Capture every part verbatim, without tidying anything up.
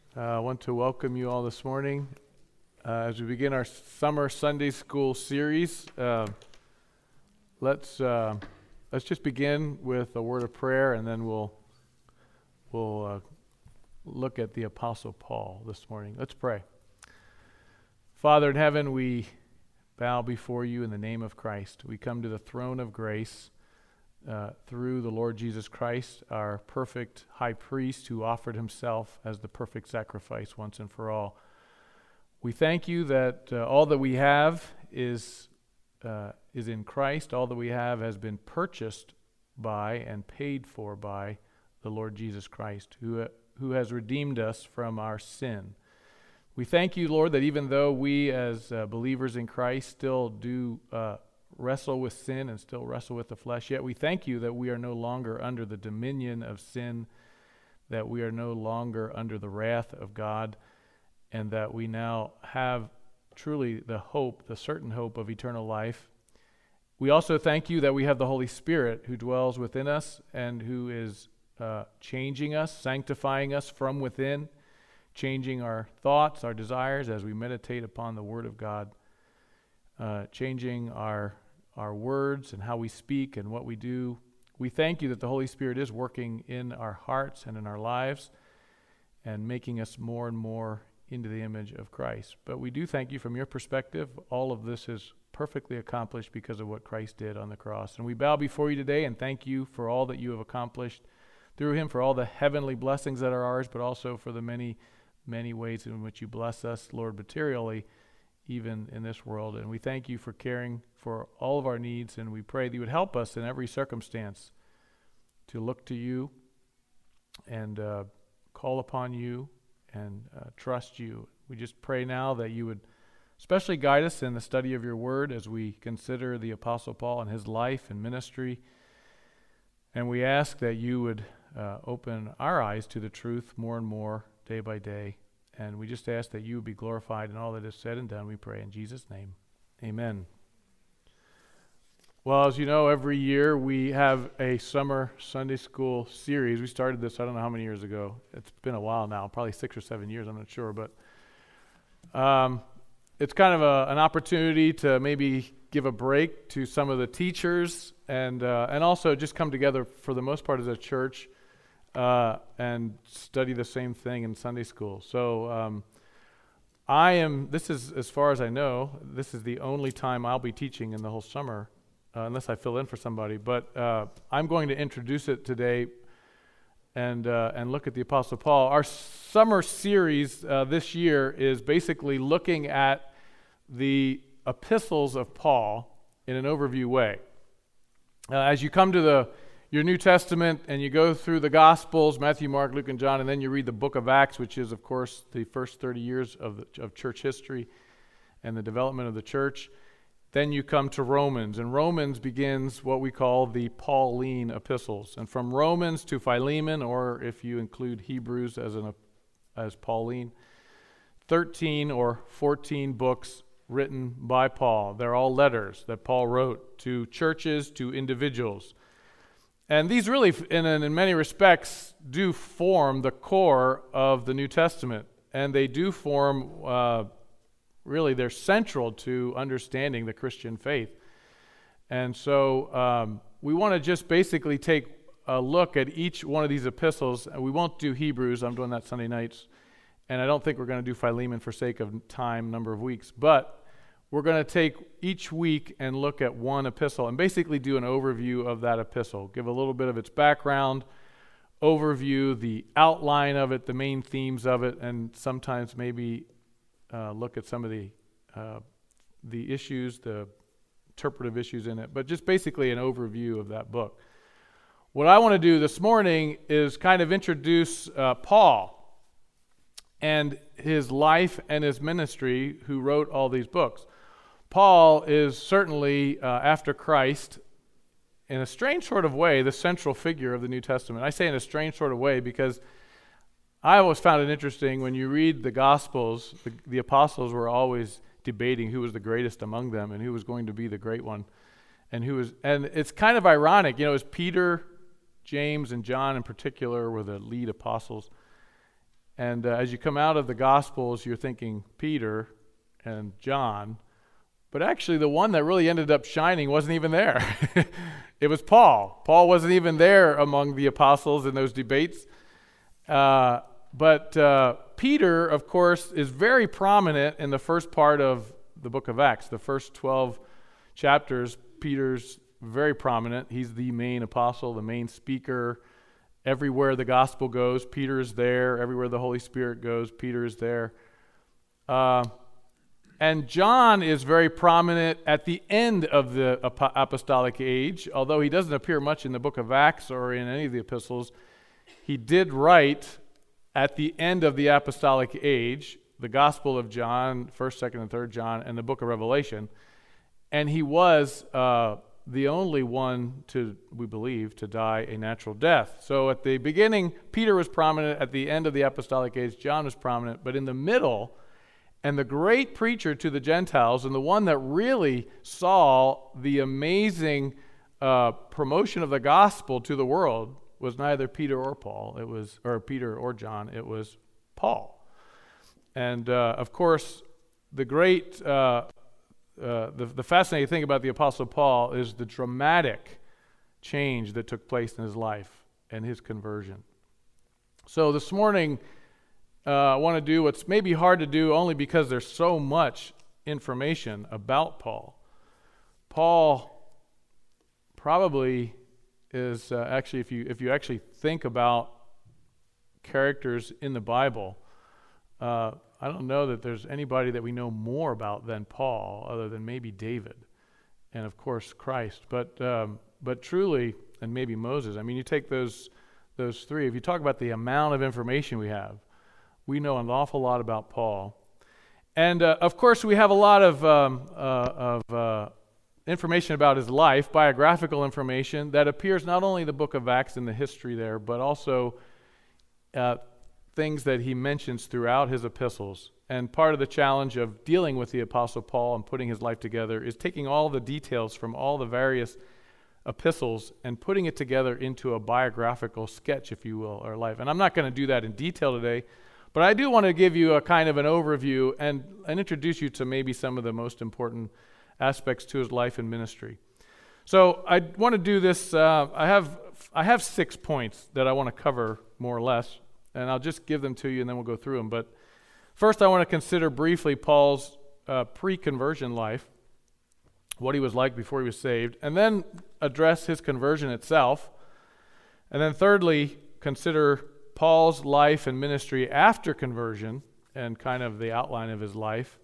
Uh, I want to welcome you all this morning uh, as we begin our summer Sunday school series. Uh, let's uh, let's just begin with a word of prayer, and then we'll we'll uh, look at the Apostle Paul this morning. Let's pray. Father in heaven, we bow before you in the name of Christ. We come to the throne of grace uh, through the Lord Jesus Christ, our perfect high priest who offered himself as the perfect sacrifice once and for all. We thank you that uh, all that we have is uh, is in Christ. All that we have has been purchased by and paid for by the Lord Jesus Christ, who uh, who has redeemed us from our sin. We thank you, Lord, that even though we as uh, believers in Christ still do uh, wrestle with sin and still wrestle with the flesh, yet we thank you that we are no longer under the dominion of sin, that we are no longer under the wrath of God, and that we now have truly the hope, the certain hope of eternal life. We also thank you that we have the Holy Spirit who dwells within us and who is uh, changing us, sanctifying us from within, changing our thoughts, our desires as we meditate upon the Word of God, uh, changing our our words and how we speak and what we do. We thank you that the Holy Spirit is working in our hearts and in our lives and making us more and more into the image of Christ. But we do thank you from your perspective. All of this is perfectly accomplished because of what Christ did on the cross. And we bow before you today and thank you for all that you have accomplished through him, for all the heavenly blessings that are ours, but also for the many many ways in which you bless us, Lord, materially, even in this world. And we thank you for caring for all of our needs, and we pray that you would help us in every circumstance to look to you and uh, call upon you and uh, trust you. We just pray now that you would especially guide us in the study of your word as we consider the Apostle Paul and his life and ministry. And we ask that you would uh, open our eyes to the truth more and more day by day. And we just ask that you would be glorified in all that is said and done, we pray in Jesus' name. Amen. Well, as you know, every year we have a summer Sunday school series. We started this, I don't know how many years ago. It's been a while now, probably six or seven years, I'm not sure. But um, it's kind of a, an opportunity to maybe give a break to some of the teachers and uh, and also just come together for the most part as a church Uh, and study the same thing in Sunday school. So um, I am, this is, as far as I know, this is the only time I'll be teaching in the whole summer, uh, unless I fill in for somebody. But uh, I'm going to introduce it today and uh, and look at the Apostle Paul. Our summer series uh, this year is basically looking at the epistles of Paul in an overview way. Uh, as you come to the your New Testament and you go through the Gospels, Matthew, Mark, Luke, and John, and then you read the book of Acts, which is, of course, the first thirty years of, the, of church history and the development of the church. Then you come to Romans, and Romans begins what we call the Pauline epistles. And from Romans to Philemon, or if you include Hebrews as an as Pauline, thirteen or fourteen books written by Paul. They're all letters that Paul wrote to churches, to individuals. And these really, in, in many respects, do form the core of the New Testament. And they do form, uh, really, they're central to understanding the Christian faith. And so um, we want to just basically take a look at each one of these epistles. We won't do Hebrews. I'm doing that Sunday nights. And I don't think we're going to do Philemon for sake of time, number of weeks. But we're going to take each week and look at one epistle and basically do an overview of that epistle, give a little bit of its background, overview, the outline of it, the main themes of it, and sometimes maybe uh, look at some of the uh, the issues, the interpretive issues in it, but just basically an overview of that book. What I want to do this morning is kind of introduce uh, Paul and his life and his ministry, who wrote all these books. Paul is certainly, uh, after Christ, in a strange sort of way, the central figure of the New Testament. I say in a strange sort of way because I always found it interesting when you read the Gospels, the, the apostles were always debating who was the greatest among them and who was going to be the great one. And who was, and it's kind of ironic, you know, it was Peter, James, and John in particular were the lead apostles. And uh, as you come out of the Gospels, you're thinking Peter and John, but actually the one that really ended up shining wasn't even there. It was Paul. Paul wasn't even there among the apostles in those debates. Uh, but uh, Peter, of course, is very prominent in the first part of the book of Acts. The first twelve chapters, Peter's very prominent. He's the main apostle, the main speaker. Everywhere the gospel goes, Peter is there. Everywhere the Holy Spirit goes, Peter is there. Uh, and John is very prominent at the end of the ap- apostolic age, although he doesn't appear much in the book of Acts or in any of the epistles. He did write at the end of the apostolic age the Gospel of John, first, second, and third John, and the book of Revelation. And he was uh, the only one to, we believe, to die a natural death. So at the beginning, Peter was prominent. At the end of the apostolic age, John was prominent. But in the middle, and the great preacher to the Gentiles, and the one that really saw the amazing uh, promotion of the gospel to the world, was neither Peter or Paul. It was, or Peter or John. It was Paul. And uh, of course, the great, uh, uh, the, the fascinating thing about the Apostle Paul is the dramatic change that took place in his life and his conversion. So this morning, uh, I want to do what's maybe hard to do only because there's so much information about Paul. Paul probably is uh, actually, if you if you actually think about characters in the Bible, uh, I don't know that there's anybody that we know more about than Paul, other than maybe David, and of course Christ. But um, but truly, and maybe Moses. I mean, you take those those three. If you talk about the amount of information we have, we know an awful lot about Paul, and uh, of course we have a lot of um, uh, of uh, information about his life, biographical information that appears not only in the book of Acts and the history there, but also uh, things that he mentions throughout his epistles. And part of the challenge of dealing with the Apostle Paul and putting his life together is taking all the details from all the various epistles and putting it together into a biographical sketch, if you will, or life. And I'm not going to do that in detail today, but I do want to give you a kind of an overview and, and introduce you to maybe some of the most important aspects to his life and ministry. So I want to do this. Uh, I have I have six points that I want to cover more or less, and I'll just give them to you, and then we'll go through them. But first, I want to consider briefly Paul's uh, pre-conversion life, what he was like before he was saved, and then address his conversion itself. And then thirdly, consider Paul's life and ministry after conversion and kind of the outline of his life.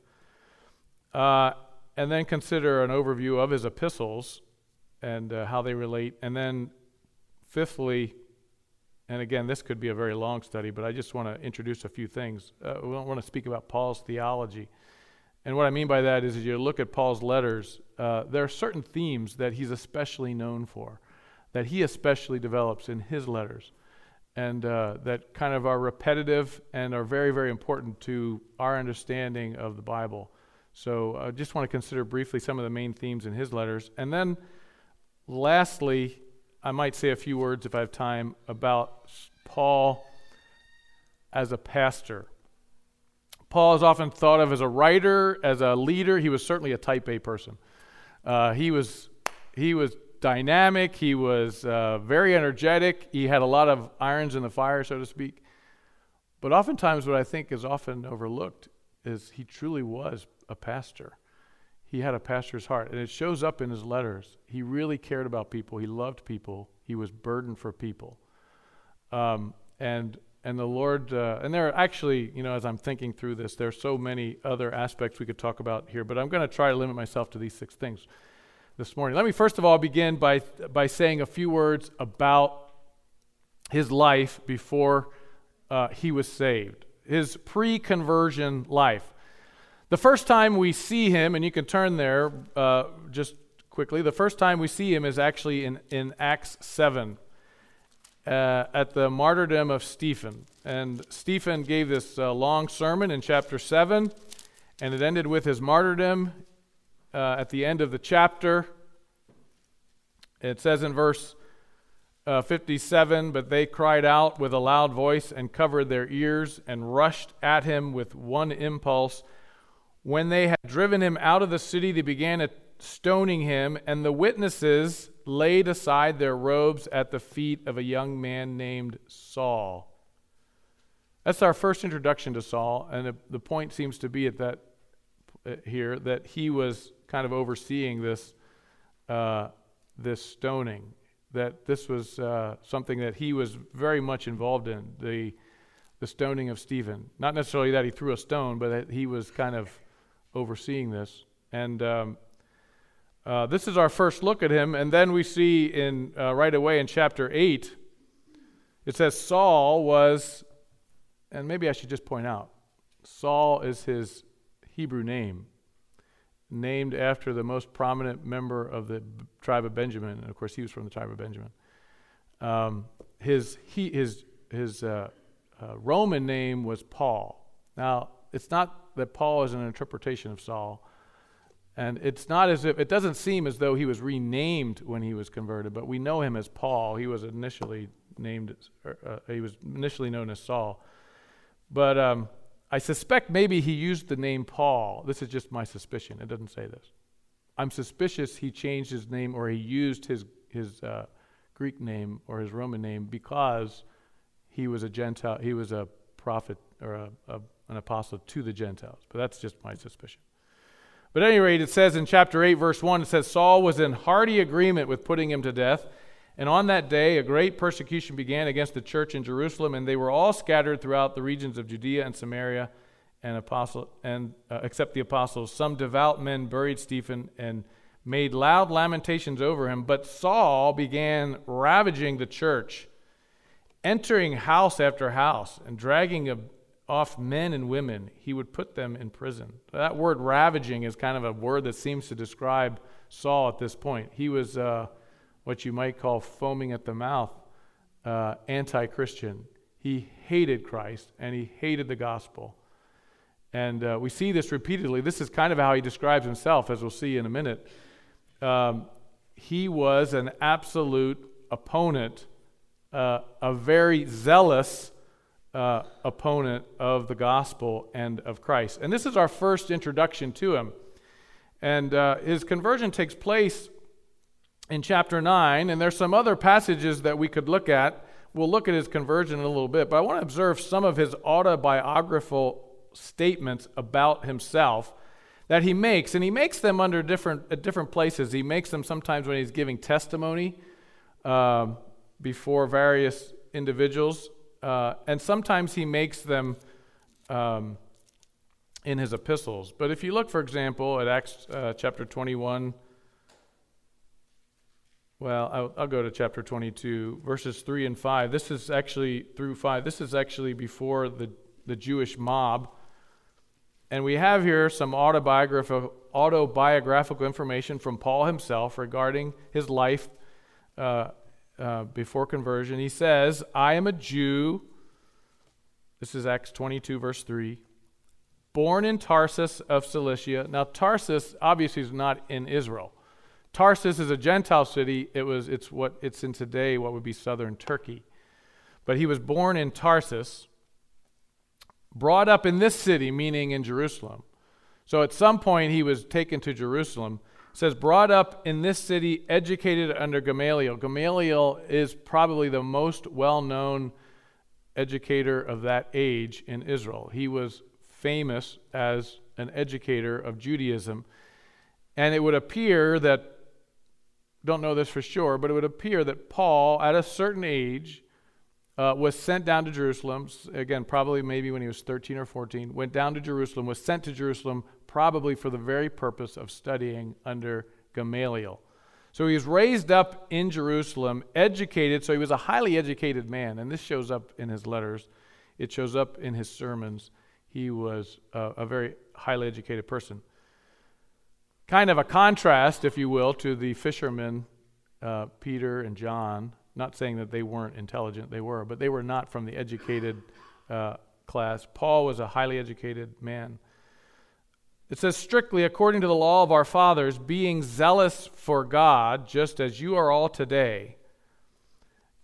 Uh, And then consider an overview of his epistles and uh, how they relate. And then fifthly, and again, this could be a very long study, but I just want to introduce a few things. Uh, we want to speak about Paul's theology. And what I mean by that is, as you look at Paul's letters, uh, there are certain themes that he's especially known for, that he especially develops in his letters, and uh, that kind of are repetitive and are very, very important to our understanding of the Bible. So I just want to consider briefly some of the main themes in his letters. And then lastly, I might say a few words, if I have time, about Paul as a pastor. Paul is often thought of as a writer, as a leader. He was certainly a type A person. Uh, he was he was dynamic. He was uh, very energetic. He had a lot of irons in the fire, so to speak. But oftentimes what I think is often overlooked is he truly was a pastor. He had a pastor's heart, and it shows up in his letters. He really cared about people. He loved people. He was burdened for people. Um, and and the Lord, uh, and there are actually, you know, as I'm thinking through this, there are so many other aspects we could talk about here, but I'm going to try to limit myself to these six things this morning. Let me first of all begin by by saying a few words about his life before uh, he was saved, his pre-conversion life. The first time we see him, and you can turn there uh, just quickly, the first time we see him is actually in, in Acts seven, uh, at the martyrdom of Stephen. And Stephen gave this uh, long sermon in chapter seven, and it ended with his martyrdom uh, at the end of the chapter. It says in verse uh, fifty-seven, but they cried out with a loud voice and covered their ears and rushed at him with one impulse. When they had driven him out of the city, they began at stoning him, and the witnesses laid aside their robes at the feet of a young man named Saul. That's our first introduction to Saul, and the, the point seems to be at that uh, here that he was kind of overseeing this uh, this stoning, that this was uh, something that he was very much involved in, the the stoning of Stephen. Not necessarily that he threw a stone, but that he was kind of overseeing this. And um, uh, this is our first look at him, and then we see in uh, right away in chapter eight, it says Saul was. And maybe I should just point out, Saul is his Hebrew name, named after the most prominent member of the b- tribe of Benjamin. And of course, he was from the tribe of Benjamin. Um, his he, his his uh, uh, Roman name was Paul. Now, it's not that Paul is an interpretation of Saul, and it's not as if it doesn't seem as though he was renamed when he was converted, but we know him as Paul. He was initially named, uh, he was initially known as Saul. But um, I suspect maybe he used the name Paul. This is just my suspicion. It doesn't say this. I'm suspicious he changed his name or he used his his uh, Greek name or his Roman name because he was a Gentile. He was a prophet or a, a, an apostle to the Gentiles. But that's just my suspicion. But at any rate, it says in chapter eight, verse one, it says, Saul was in hearty agreement with putting him to death. And on that day, a great persecution began against the church in Jerusalem, and they were all scattered throughout the regions of Judea and Samaria, and apostle, and uh, except the apostles. Some devout men buried Stephen and made loud lamentations over him. But Saul began ravaging the church, entering house after house, and dragging a, off men and women. He would put them in prison. That word ravaging is kind of a word that seems to describe Saul at this point. He was Uh, what you might call foaming at the mouth, uh, anti-Christian. He hated Christ, and he hated the gospel. And uh, we see this repeatedly. This is kind of how he describes himself, as we'll see in a minute. Um, he was an absolute opponent, uh, a very zealous uh, opponent of the gospel and of Christ. And this is our first introduction to him. And uh, his conversion takes place in chapter nine, and there's some other passages that we could look at. We'll look at his conversion in a little bit, but I want to observe some of his autobiographical statements about himself that he makes, and he makes them under different at different places. He makes them sometimes when he's giving testimony uh, before various individuals, uh, and sometimes he makes them um, in his epistles. But if you look, for example, at Acts uh, chapter twenty-one, Well, I'll, I'll go to chapter twenty-two, verses three and five. This is actually, through five, this is actually before the, the Jewish mob. And we have here some autobiographical, autobiographical information from Paul himself regarding his life uh, uh, before conversion. He says, I am a Jew, this is Acts twenty-two, verse three, born in Tarsus of Cilicia. Now, Tarsus obviously is not in Israel. Tarsus is a Gentile city. It was it's what it's in today, what would be southern Turkey. But he was born in Tarsus, brought up in this city, meaning in Jerusalem. So at some point he was taken to Jerusalem. It says, brought up in this city, educated under Gamaliel. Gamaliel is probably the most well-known educator of that age in Israel. He was famous as an educator of Judaism. And it would appear that, don't know this for sure, but it would appear that Paul, at a certain age, uh, was sent down to Jerusalem. Again, probably maybe when he was thirteen or fourteen, went down to Jerusalem, was sent to Jerusalem probably for the very purpose of studying under Gamaliel. So he was raised up in Jerusalem, educated, so he was a highly educated man, and this shows up in his letters. It shows up in his sermons. He was uh, a very highly educated person. Kind of a contrast, if you will, to the fishermen, uh, Peter and John. Not saying that they weren't intelligent, they were, but they were not from the educated uh, class. Paul was a highly educated man. It says, strictly according to the law of our fathers, being zealous for God, just as you are all today.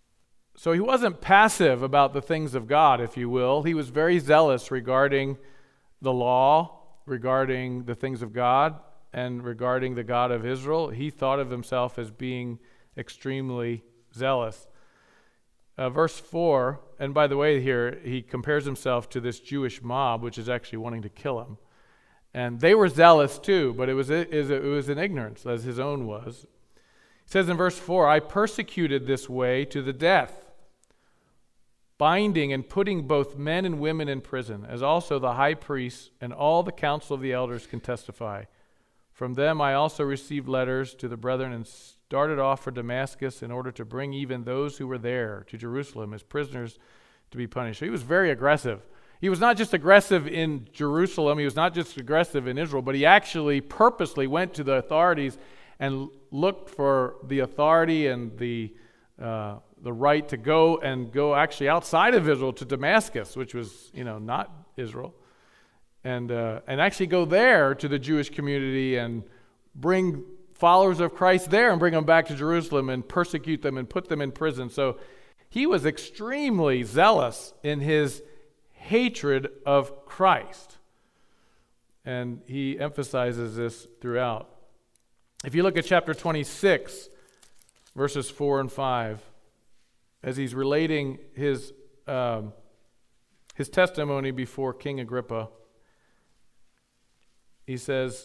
So he wasn't passive about the things of God, if you will. He was very zealous regarding the law, regarding the things of God, and regarding the God of Israel. He thought of himself as being extremely zealous. Uh, verse four, and by the way here, he compares himself to this Jewish mob, which is actually wanting to kill him. And they were zealous too, but it was, it was in ignorance, as his own was. He says in verse four, I persecuted this way to the death, binding and putting both men and women in prison, as also the high priests and all the council of the elders can testify. From them I also received letters to the brethren and started off for Damascus in order to bring even those who were there to Jerusalem as prisoners to be punished. So he was very aggressive. He was not just aggressive in Jerusalem, he was not just aggressive in Israel, but he actually purposely went to the authorities and looked for the authority and the uh, the right to go and go actually outside of Israel to Damascus, which was, you know, not Israel, and uh, and actually go there to the Jewish community and bring followers of Christ there and bring them back to Jerusalem and persecute them and put them in prison. So he was extremely zealous in his hatred of Christ, and he emphasizes this throughout. If you look at chapter twenty-six, verses four and five, as he's relating his um, his testimony before King Agrippa, he says,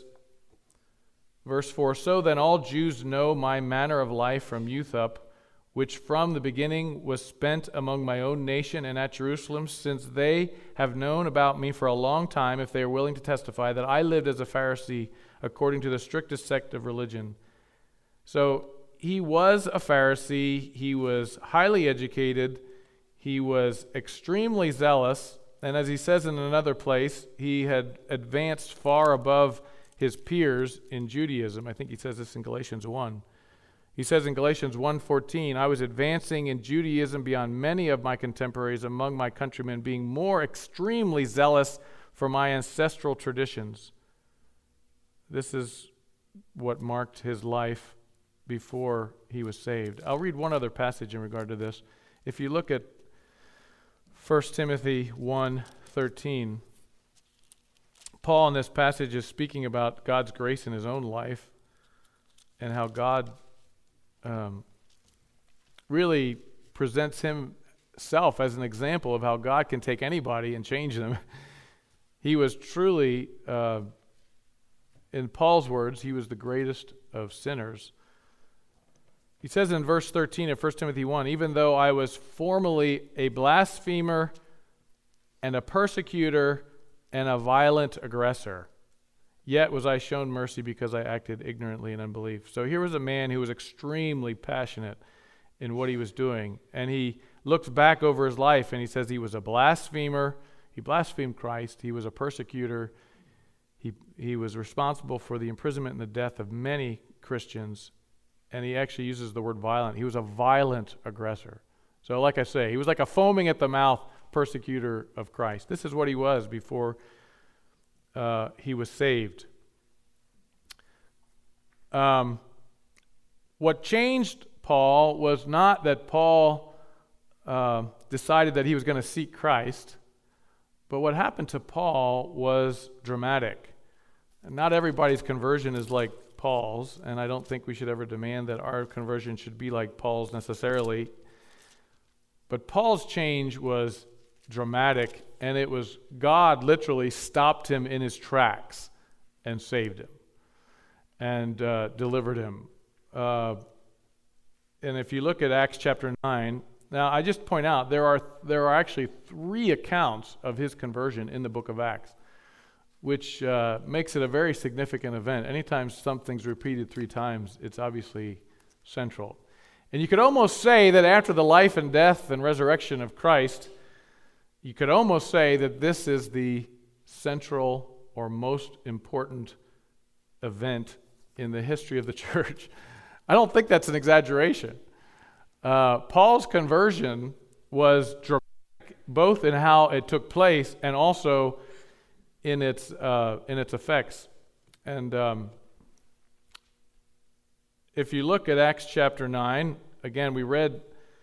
verse four, so then all Jews know my manner of life from youth up, which from the beginning was spent among my own nation and at Jerusalem, since they have known about me for a long time, if they are willing to testify, that I lived as a Pharisee according to the strictest sect of religion. So he was a Pharisee, he was highly educated, he was extremely zealous, and as he says in another place, he had advanced far above his peers in Judaism. I think he says this in Galatians one. He says in Galatians one fourteen, I was advancing in Judaism beyond many of my contemporaries among my countrymen, being more extremely zealous for my ancestral traditions. This is what marked his life before he was saved. I'll read one other passage in regard to this. If you look at First Timothy one thirteen, Paul in this passage is speaking about God's grace in his own life and how God um, really presents himself as an example of how God can take anybody and change them. He was truly, uh, in Paul's words, he was the greatest of sinners. He says in verse thirteen of First Timothy one, even though I was formerly a blasphemer and a persecutor and a violent aggressor, yet was I shown mercy because I acted ignorantly in unbelief. So here was a man who was extremely passionate in what he was doing. And he looks back over his life and he says he was a blasphemer. He blasphemed Christ. He was a persecutor. He, he was responsible for the imprisonment and the death of many Christians. And he actually uses the word violent. He was a violent aggressor. So like I say, he was like a foaming at the mouth persecutor of Christ. This is what he was before uh, he was saved. Um, what changed Paul was not that Paul uh, decided that he was going to seek Christ, but what happened to Paul was dramatic. And not everybody's conversion is like Paul's, and I don't think we should ever demand that our conversion should be like Paul's necessarily. But Paul's change was dramatic, and it was God literally stopped him in his tracks and saved him and uh, delivered him. Uh, and if you look at Acts chapter nine, now I just point out there are there are actually three accounts of his conversion in the book of Acts, which uh, makes it a very significant event. Anytime something's repeated three times, it's obviously central. And you could almost say that after the life and death and resurrection of Christ, you could almost say that this is the central or most important event in the history of the church. I don't think that's an exaggeration. Uh, Paul's conversion was dramatic, both in how it took place and also in its uh, in its effects. And um, if you look at Acts chapter nine, again, we read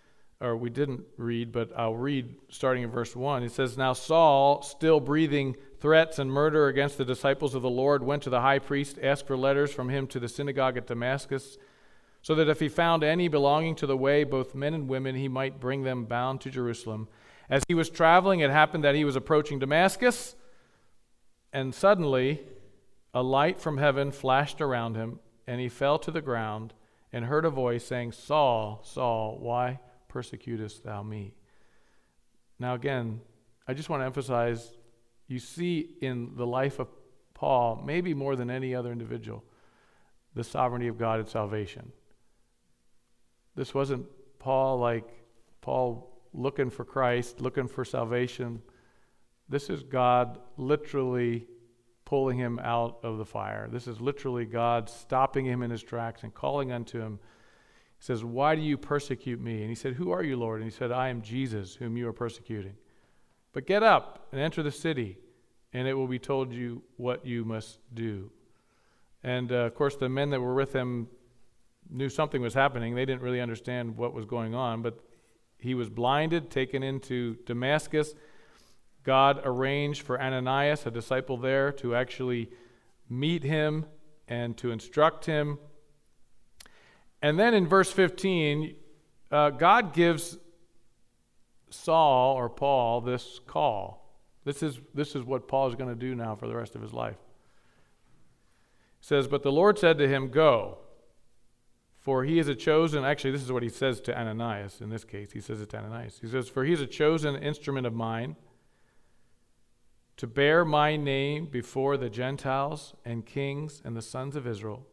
or we didn't read, but I'll read starting in verse one. It says, "Now Saul, still breathing threats and murder against the disciples of the Lord, went to the high priest, asked for letters from him to the synagogue at Damascus, so that if he found any belonging to the way, both men and women, he might bring them bound to Jerusalem. As he was traveling, it happened that he was approaching Damascus, and suddenly a light from heaven flashed around him, and he fell to the ground and heard a voice saying, 'Saul, Saul, why persecutest thou me?'" Now again, I just want to emphasize, you see in the life of Paul, maybe more than any other individual, the sovereignty of God and salvation. This wasn't Paul like Paul looking for Christ, looking for salvation. This is God literally pulling him out of the fire. This is literally God stopping him in his tracks and calling unto him. He says, "Why do you persecute me?" And he said, "Who are you, Lord?" And he said, "I am Jesus, whom you are persecuting. But get up and enter the city, and it will be told you what you must do." And uh, of course, the men that were with him knew something was happening. They didn't really understand what was going on, but he was blinded, taken into Damascus. God arranged for Ananias, a disciple there, to actually meet him and to instruct him. And then in verse fifteen, uh, God gives Saul or Paul this call. This is this is what Paul is going to do now for the rest of his life. It says, "But the Lord said to him, 'Go, for he is a chosen,'" actually this is what he says to Ananias in this case. He says it to Ananias. He says, "For he is a chosen instrument of mine to bear my name before the Gentiles and kings and the sons of Israel.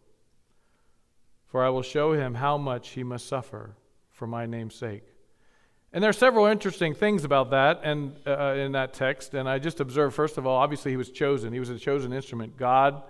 For I will show him how much he must suffer for my name's sake." And there are several interesting things about that and uh, in that text. And I just observed, first of all, obviously he was chosen. He was a chosen instrument. God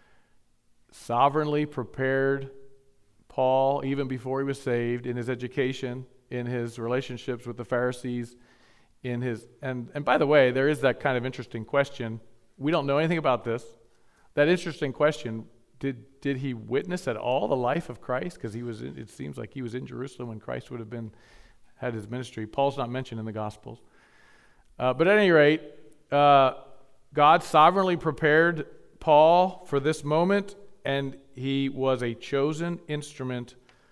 sovereignly prepared Paul even before he was saved, in his education, in his relationships with the Pharisees, in his and and by the way, there is that kind of interesting question. We don't know anything about this. That interesting question: Did did he witness at all the life of Christ? Because he was. In, it seems like he was in Jerusalem when Christ would have been had his ministry. Paul's not mentioned in the Gospels. Uh, but at any rate, uh, God sovereignly prepared Paul for this moment, and he was a chosen instrument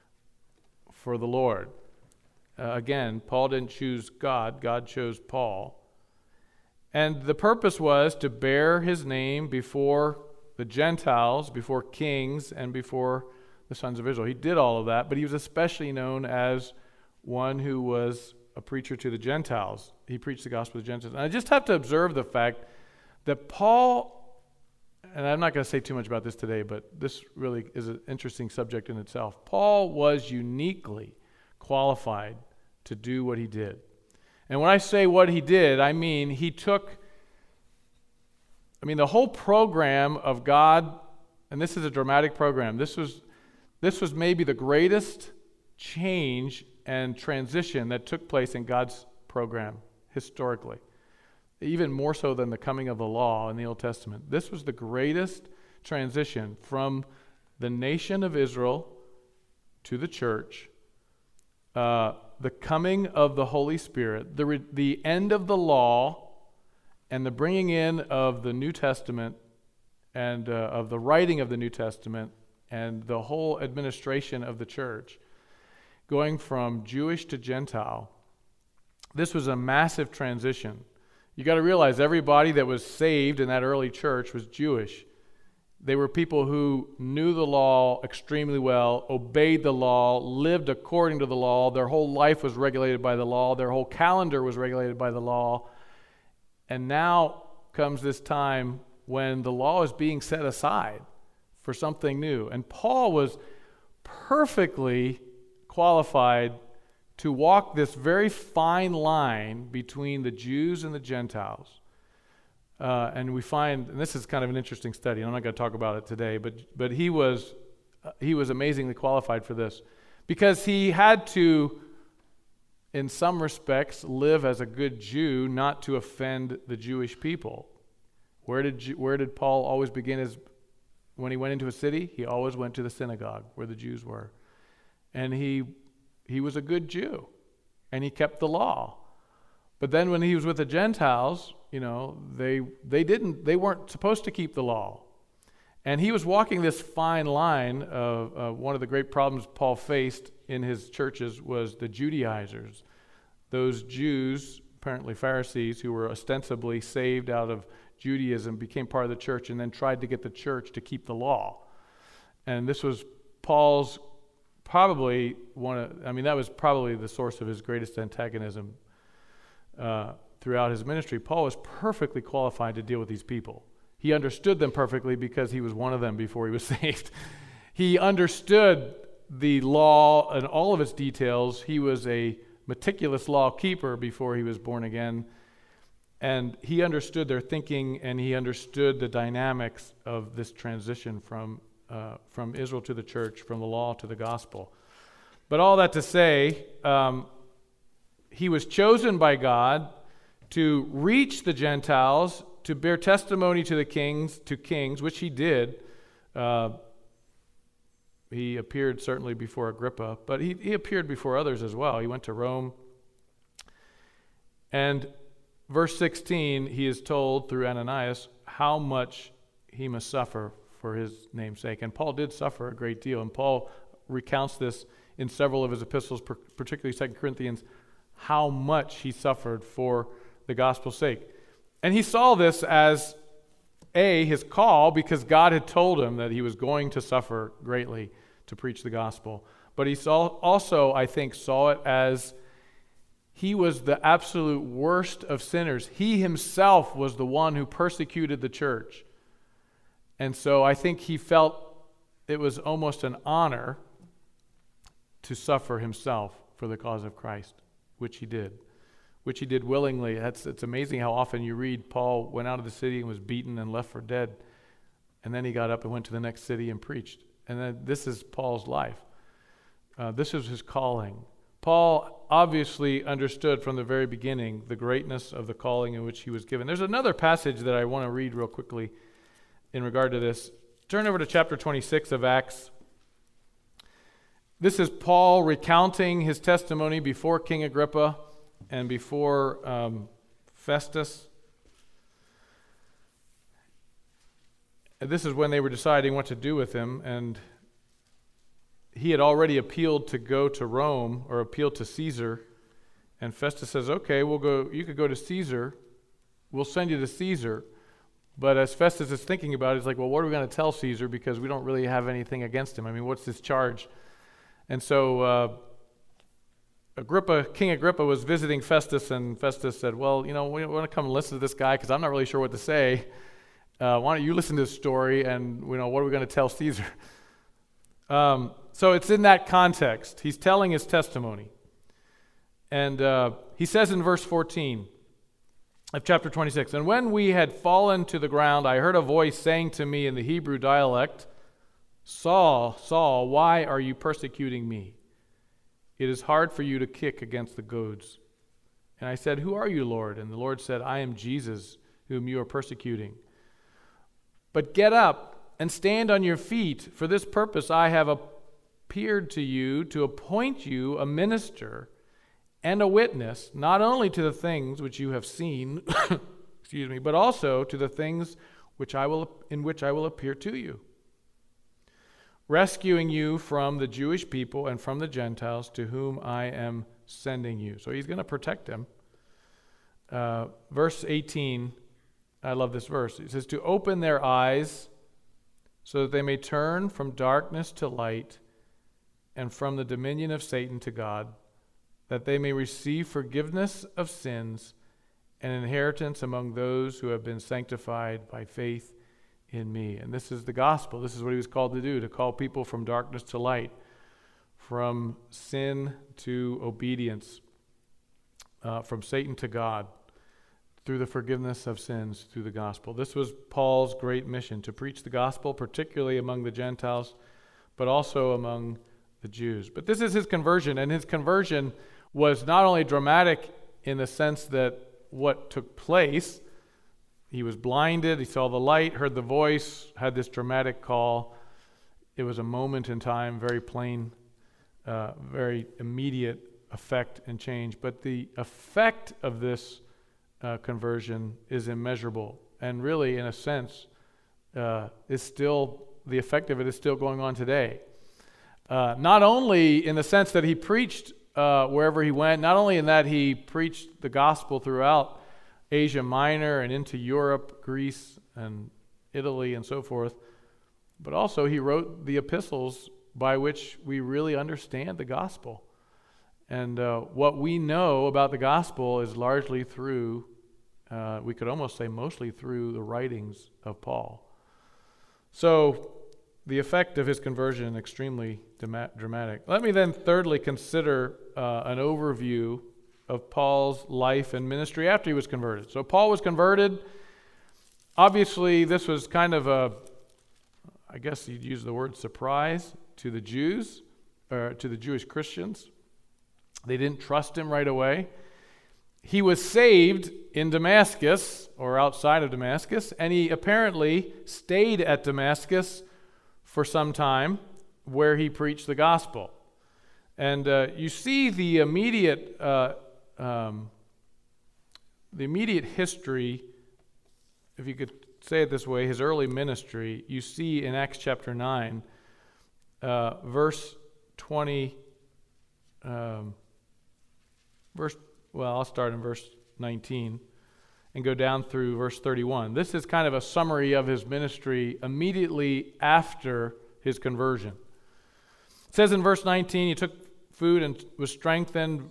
for the Lord. Uh, again, Paul didn't choose God. God chose Paul. And the purpose was to bear his name before the Gentiles, before kings, and before the sons of Israel. He did all of that, but he was especially known as one who was a preacher to the Gentiles. He preached the gospel to the Gentiles. And I just have to observe the fact that Paul, and I'm not going to say too much about this today, but this really is an interesting subject in itself. Paul was uniquely qualified to do what he did. And when I say what he did, I mean he took, I mean the whole program of God, and this is a dramatic program. This was, this was maybe the greatest change and transition that took place in God's program historically, even more so than the coming of the law in the Old Testament. This was the greatest transition from the nation of Israel to the church, uh, the coming of the Holy Spirit, the re- the end of the law, and the bringing in of the New Testament and uh, of the writing of the New Testament and the whole administration of the church, going from Jewish to Gentile. This was a massive transition. You got to realize everybody that was saved in that early church was Jewish. They were people who knew the law extremely well, obeyed the law, lived according to the law. Their whole life was regulated by the law. Their whole calendar was regulated by the law. And now comes this time when the law is being set aside for something new. And Paul was perfectly qualified to walk this very fine line between the Jews and the Gentiles. Uh, and we find, and this is kind of an interesting study, and I'm not going to talk about it today, but but he was uh, he was amazingly qualified for this because he had to, in some respects, live as a good Jew, not to offend the Jewish people. Where did where did Paul always begin his, when he went into a city? He always went to the synagogue where the Jews were. And he he was a good Jew. and he kept the law. But then when he was with the Gentiles, you know, they they didn't they weren't supposed to keep the law. And he was walking this fine line of uh, one of the great problems Paul faced in his churches was the Judaizers. Those Jews, apparently Pharisees, who were ostensibly saved out of Judaism, became part of the church and then tried to get the church to keep the law. And this was Paul's probably one of, I mean, that was probably the source of his greatest antagonism uh, throughout his ministry. Paul was perfectly qualified to deal with these people. He understood them perfectly because he was one of them before he was saved. He understood the law and all of its details. He was a meticulous law keeper before he was born again. And he understood their thinking, and he understood the dynamics of this transition from uh, from Israel to the church, from the law to the gospel. But all that to say, um, he was chosen by God to reach the Gentiles, to bear testimony to the kings, to kings, which he did. Uh, he appeared certainly before Agrippa, but he, he appeared before others as well. He went to Rome. And verse sixteen, he is told through Ananias how much he must suffer for his name's sake. And Paul did suffer a great deal. And Paul recounts this in several of his epistles, particularly Second Corinthians, how much he suffered for the gospel's sake. And he saw this as, A, his call, because God had told him that he was going to suffer greatly to preach the gospel. But he saw, also, I think, saw it as he was the absolute worst of sinners. He himself was the one who persecuted the church. And so I think he felt it was almost an honor to suffer himself for the cause of Christ, which he did. Which he did willingly. That's, it's amazing how often you read Paul went out of the city and was beaten and left for dead. And then he got up and went to the next city and preached. And then this is Paul's life. Uh, this is his calling. Paul obviously understood from the very beginning the greatness of the calling in which he was given. There's another passage that I want to read real quickly in regard to this. Turn over to chapter twenty-six of Acts. This is Paul recounting his testimony before King Agrippa and before um, Festus. And this is when they were deciding what to do with him, and he had already appealed to go to Rome, or appealed to Caesar, and Festus says, okay, we'll go. You could go to Caesar. We'll send you to Caesar. But as Festus is thinking about it, he's like, well, what are we going to tell Caesar, because we don't really have anything against him. I mean, what's this charge? And so uh, Agrippa, King Agrippa was visiting Festus, and Festus said, well, you know, we want to come and listen to this guy because I'm not really sure what to say. Uh, why don't you listen to this story, and, you know, what are we going to tell Caesar? Um, so it's in that context. He's telling his testimony. And uh, he says in verse fourteen of chapter twenty-six, and when we had fallen to the ground, I heard a voice saying to me in the Hebrew dialect, Saul, Saul, why are you persecuting me? It is hard for you to kick against the goads. And I said, who are you, Lord? And the Lord said, I am Jesus, whom you are persecuting. But get up and stand on your feet. For this purpose I have appeared to you to appoint you a minister and a witness, not only to the things which you have seen, excuse me, but also to the things which I will in which I will appear to you, rescuing you from the Jewish people and from the Gentiles to whom I am sending you. So he's going to protect them. Uh, verse eighteen, I love this verse. It says, to open their eyes so that they may turn from darkness to light and from the dominion of Satan to God, that they may receive forgiveness of sins and inheritance among those who have been sanctified by faith in me. And this is the gospel. This is what he was called to do, to call people from darkness to light, from sin to obedience, uh, from Satan to God, through the forgiveness of sins through the gospel. This was Paul's great mission, to preach the gospel, particularly among the Gentiles, but also among the Jews. But this is his conversion, and his conversion was not only dramatic in the sense that what took place, he was blinded, he saw the light, heard the voice, had this dramatic call. It was a moment in time, very plain, uh, very immediate effect and change, but the effect of this uh, conversion is immeasurable, and really, in a sense, uh, is still the effect of it is still going on today. Uh, not only in the sense that he preached uh, wherever he went, not only in that he preached the gospel throughout Asia Minor and into Europe, Greece, and Italy, and so forth, but also he wrote the epistles by which we really understand the gospel. And uh, what we know about the gospel is largely through, uh, we could almost say mostly through the writings of Paul. So the effect of his conversion extremely dramatic. Let me then thirdly consider uh, an overview of Paul's life and ministry after he was converted. So Paul was converted. Obviously, this was kind of a, I guess you'd use the word surprise to the Jews, or to the Jewish Christians. They didn't trust him right away. He was saved in Damascus, or outside of Damascus, and he apparently stayed at Damascus for some time, where he preached the gospel. And uh, you see the immediate, uh, um, the immediate history, if you could say it this way, his early ministry. You see in Acts chapter nine, uh, verse twenty. Um, verse well, I'll start in verse nineteen and go down through verse thirty-one. This is kind of a summary of his ministry immediately after his conversion. It says in verse nineteen, he took food and was strengthened.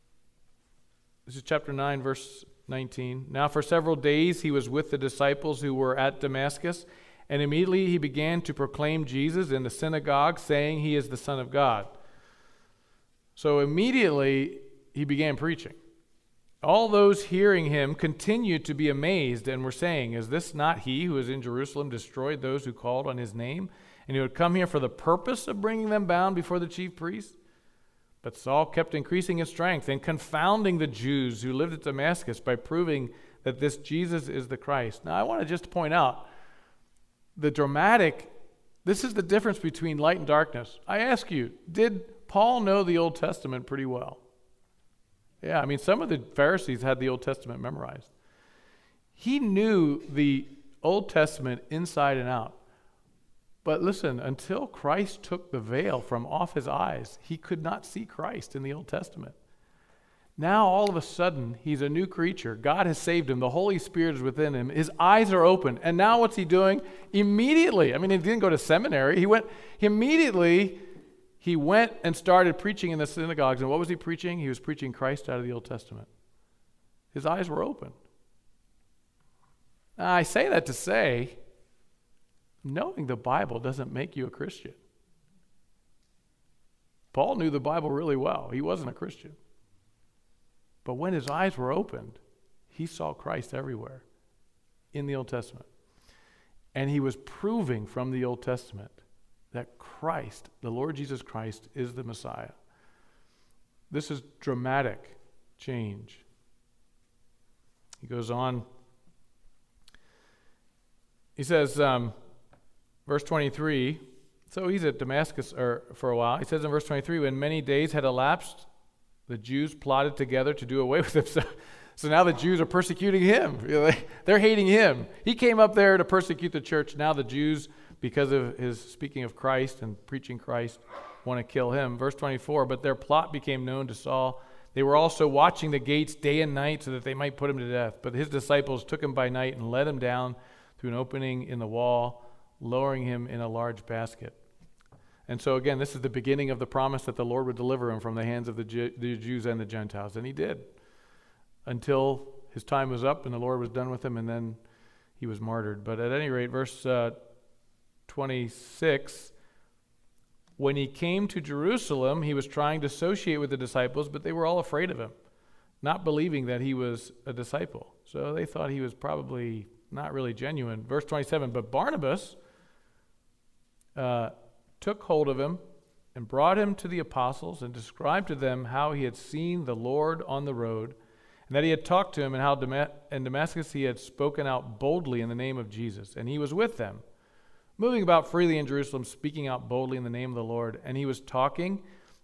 This is chapter nine, verse nineteen. Now for several days he was with the disciples who were at Damascus, and immediately he began to proclaim Jesus in the synagogue, saying he is the Son of God. So immediately he began preaching. All those hearing him continued to be amazed and were saying, is this not he who is in Jerusalem destroyed those who called on his name, and who had come here for the purpose of bringing them bound before the chief priests? But Saul kept increasing his strength and confounding the Jews who lived at Damascus by proving that this Jesus is the Christ. Now I want to just point out the dramatic, this is the difference between light and darkness. I ask you, did Paul know the Old Testament pretty well? Yeah, I mean, some of the Pharisees had the Old Testament memorized. He knew the Old Testament inside and out. But listen, until Christ took the veil from off his eyes, he could not see Christ in the Old Testament. Now, all of a sudden, he's a new creature. God has saved him. The Holy Spirit is within him. His eyes are open. And now what's he doing? Immediately, I mean, he didn't go to seminary. He went, he immediately... He went and started preaching in the synagogues. And what was he preaching? He was preaching Christ out of the Old Testament. His eyes were open. Now, I say that to say, knowing the Bible doesn't make you a Christian. Paul knew the Bible really well. He wasn't a Christian. But when his eyes were opened, he saw Christ everywhere in the Old Testament. And he was proving from the Old Testament that Christ, the Lord Jesus Christ, is the Messiah. This is dramatic change. He goes on. He says, um, verse twenty-three, so he's at Damascus or, for a while. He says in verse twenty-three, when many days had elapsed, the Jews plotted together to do away with him. So, so now the Jews are persecuting him. They're hating him. He came up there to persecute the church. Now the Jews, because of his speaking of Christ and preaching Christ, want to kill him. Verse twenty-four, but their plot became known to Saul. They were also watching the gates day and night so that they might put him to death. But his disciples took him by night and led him down through an opening in the wall, lowering him in a large basket. And so again, this is the beginning of the promise that the Lord would deliver him from the hands of the, Jew- the Jews and the Gentiles. And he did, until his time was up and the Lord was done with him, and then he was martyred. But at any rate, verse uh, twenty-six, when he came to Jerusalem, he was trying to associate with the disciples, but they were all afraid of him, not believing that he was a disciple. So they thought he was probably not really genuine. Verse twenty-seven, but Barnabas uh, took hold of him and brought him to the apostles and described to them how he had seen the Lord on the road, and that he had talked to him, and how Dam- in Damascus he had spoken out boldly in the name of Jesus. And he was with them, moving about freely in Jerusalem, speaking out boldly in the name of the Lord. And he was talking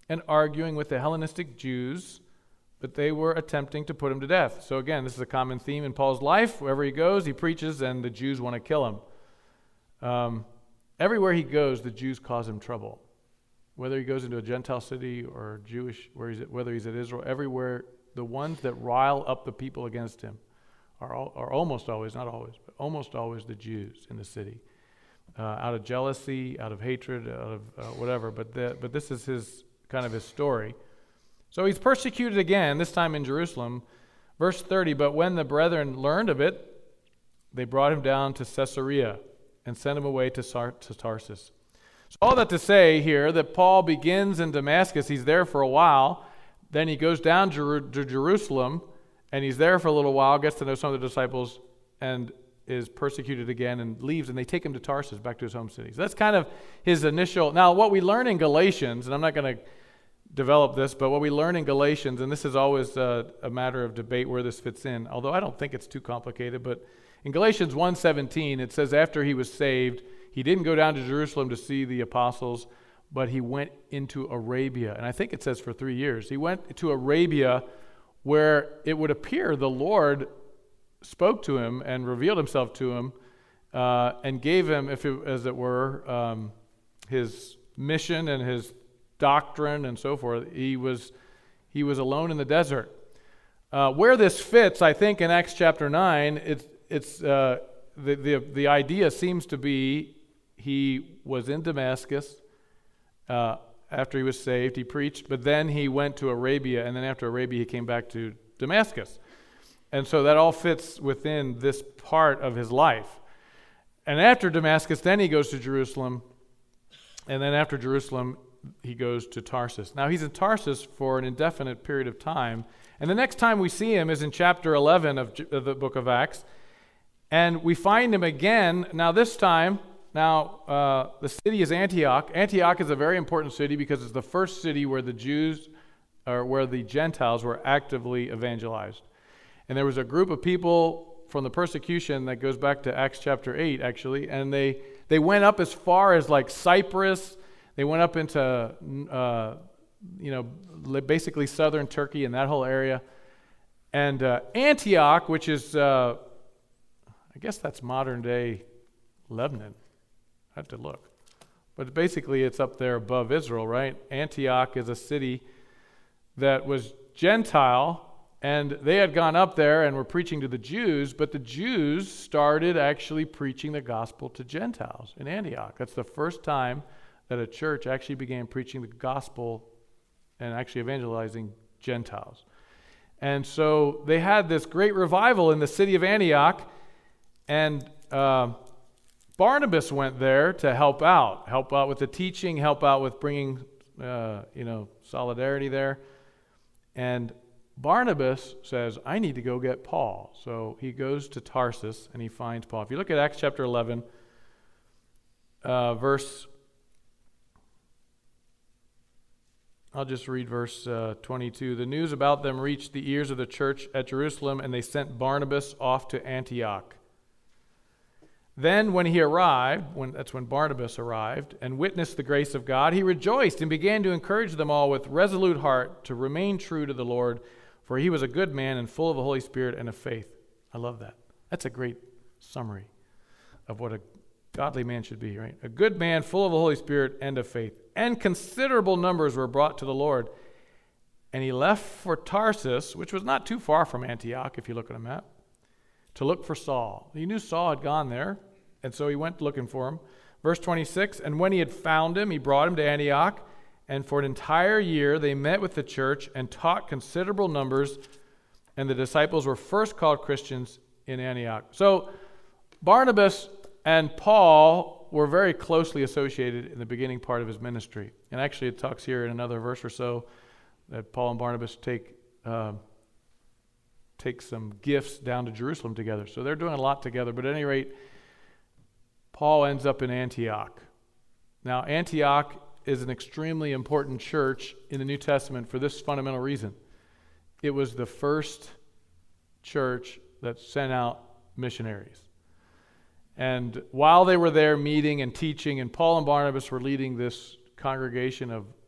and arguing with the Hellenistic Jews, but they were attempting to put him to death. So again, this is a common theme in Paul's life. Wherever he goes, he preaches, and the Jews want to kill him. Um, everywhere he goes, the Jews cause him trouble. Whether he goes into a Gentile city or Jewish, where he's at, whether he's at Israel, everywhere, the ones that rile up the people against him are, all, are almost always, not always, but almost always the Jews in the city. Uh, out of jealousy, out of hatred, out of uh, whatever. But the, but this is his kind of his story. So he's persecuted again, this time in Jerusalem. Verse thirty, but when the brethren learned of it, they brought him down to Caesarea and sent him away to, Sar- to Tarsus. So all that to say here that Paul begins in Damascus. He's there for a while. Then he goes down Jer- to Jerusalem, and he's there for a little while, gets to know some of the disciples, and is persecuted again and leaves, and they take him to Tarsus, back to his home city. So that's kind of his initial. Now, what we learn in Galatians, and I'm not going to develop this, but what we learn in Galatians, and this is always a, a matter of debate where this fits in, although I don't think it's too complicated, but in Galatians one seventeen, it says after he was saved, he didn't go down to Jerusalem to see the apostles, but he went into Arabia. And I think it says for three years. He went to Arabia where it would appear the Lord spoke to him and revealed himself to him uh, and gave him, if it, as it were, um, his mission and his doctrine and so forth. He was he was alone in the desert. Uh, where this fits, I think, in Acts chapter nine, it's it's uh, the the the idea seems to be he was in Damascus uh, after he was saved. He preached, but then he went to Arabia, and then after Arabia, he came back to Damascus. And so that all fits within this part of his life. And after Damascus, then he goes to Jerusalem. And then after Jerusalem, he goes to Tarsus. Now, he's in Tarsus for an indefinite period of time. And the next time we see him is in chapter eleven of, of the book of Acts. And we find him again. Now, this time, now uh, the city is Antioch. Antioch is a very important city because it's the first city where the Jews, or where the Gentiles were actively evangelized. And there was a group of people from the persecution that goes back to Acts chapter eight, actually, and they, they went up as far as like Cyprus. They went up into, uh, you know, basically southern Turkey and that whole area. And uh, Antioch, which is, uh, I guess that's modern day Lebanon. I have to look. But basically it's up there above Israel, right? Antioch is a city that was Gentile. And they had gone up there and were preaching to the Jews, but the Jews started actually preaching the gospel to Gentiles in Antioch. That's the first time that a church actually began preaching the gospel and actually evangelizing Gentiles. And so they had this great revival in the city of Antioch, and uh, Barnabas went there to help out, help out with the teaching, help out with bringing, uh, you know, solidarity there. And Barnabas says, I need to go get Paul. So he goes to Tarsus and he finds Paul. If you look at Acts chapter eleven, uh, verse, I'll just read verse uh, twenty-two. The news about them reached the ears of the church at Jerusalem, and they sent Barnabas off to Antioch. Then when he arrived, when that's when Barnabas arrived, and witnessed the grace of God, he rejoiced and began to encourage them all with resolute heart to remain true to the Lord, for he was a good man and full of the Holy Spirit and of faith. I love that. That's a great summary of what a godly man should be, right? A good man full of the Holy Spirit and of faith. And considerable numbers were brought to the Lord. And he left for Tarsus, which was not too far from Antioch, if you look at a map, to look for Saul. He knew Saul had gone there, and so he went looking for him. Verse twenty-six, and when he had found him, he brought him to Antioch, and for an entire year they met with the church and taught considerable numbers, and the disciples were first called Christians in Antioch. So Barnabas and Paul were very closely associated in the beginning part of his ministry. And actually it talks here in another verse or so that Paul and Barnabas take uh, take some gifts down to Jerusalem together. So they're doing a lot together. But at any rate, Paul ends up in Antioch. Now, Antioch is an extremely important church in the New Testament for this fundamental reason. It was the first church that sent out missionaries. And while they were there meeting and teaching, and Paul and Barnabas were leading this congregation of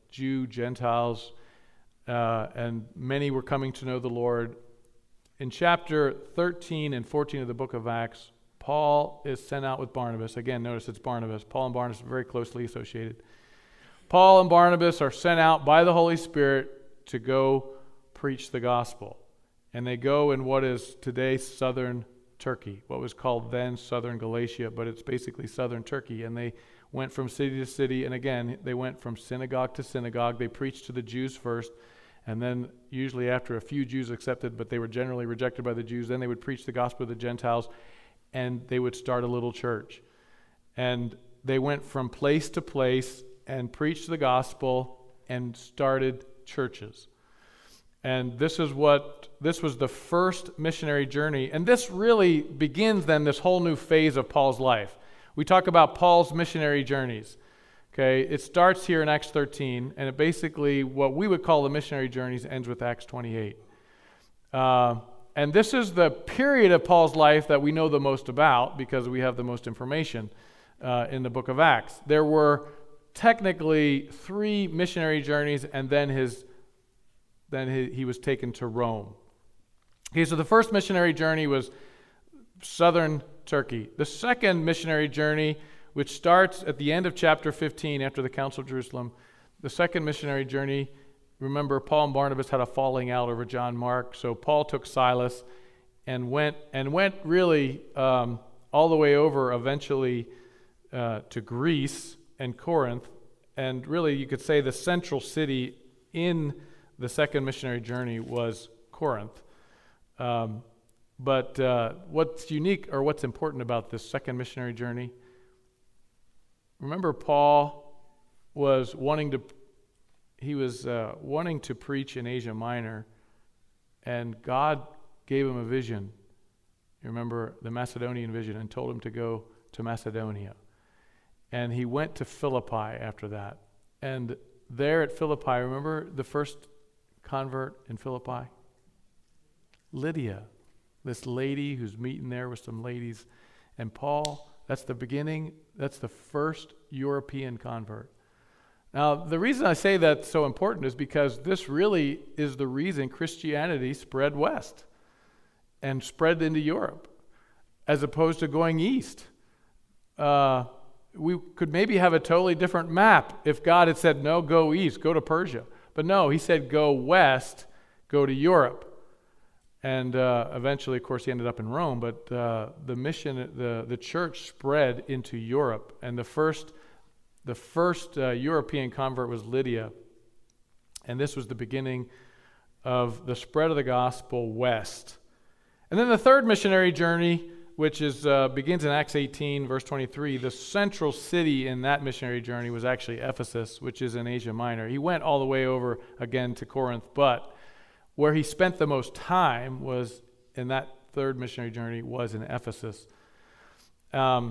Jew, Gentiles, uh, and many were coming to know the Lord. In chapter thirteen and fourteen of the book of Acts, Paul is sent out with Barnabas. Again, notice it's Barnabas. Paul and Barnabas are very closely associated. Paul and Barnabas are sent out by the Holy Spirit to go preach the gospel. And they go in what is today southern Turkey, what was called then southern Galatia, but it's basically southern Turkey. And they went from city to city, and again, they went from synagogue to synagogue. They preached to the Jews first, and then usually after a few Jews accepted, but they were generally rejected by the Jews, then they would preach the gospel to the Gentiles, and they would start a little church. And they went from place to place and preached the gospel and started churches. And this is what, this was the first missionary journey. And this really begins then this whole new phase of Paul's life. We talk about Paul's missionary journeys. Okay, it starts here in Acts thirteen, and it basically, what we would call the missionary journeys, ends with Acts twenty-eight. Uh, and this is the period of Paul's life that we know the most about because we have the most information uh, in the book of Acts. There were technically three missionary journeys, and then his then he, he was taken to Rome. Okay, so the first missionary journey was southern Turkey. The second missionary journey, which starts at the end of chapter fifteen after the Council of Jerusalem, the second missionary journey, remember Paul and Barnabas had a falling out over John Mark, so Paul took Silas and went and went really um, all the way over eventually uh, to Greece and Corinth, and really you could say the central city in the second missionary journey was Corinth. Um, but uh, what's unique or what's important about this second missionary journey, remember Paul was wanting to he was uh, wanting to preach in Asia Minor, and God gave him a vision. You remember the Macedonian vision, and told him to go to Macedonia. And he went to Philippi after that. And there at Philippi, remember the first convert in Philippi? Lydia, this lady who's meeting there with some ladies. And Paul, that's the beginning, that's the first European convert. Now, the reason I say that's so important is because this really is the reason Christianity spread west and spread into Europe, as opposed to going east. Uh, we could maybe have a totally different map if God had said, no, go east, go to Persia. But no, he said, go west, go to Europe. And uh, eventually, of course, he ended up in Rome, but uh, the mission, the, the church spread into Europe. And the first The first uh, European convert was Lydia, and this was the beginning of the spread of the gospel west. And then the third missionary journey, which is uh, begins in Acts eighteen, verse twenty-three, the central city in that missionary journey was actually Ephesus, which is in Asia Minor. He went all the way over again to Corinth, but where he spent the most time was in that third missionary journey was in Ephesus. Um,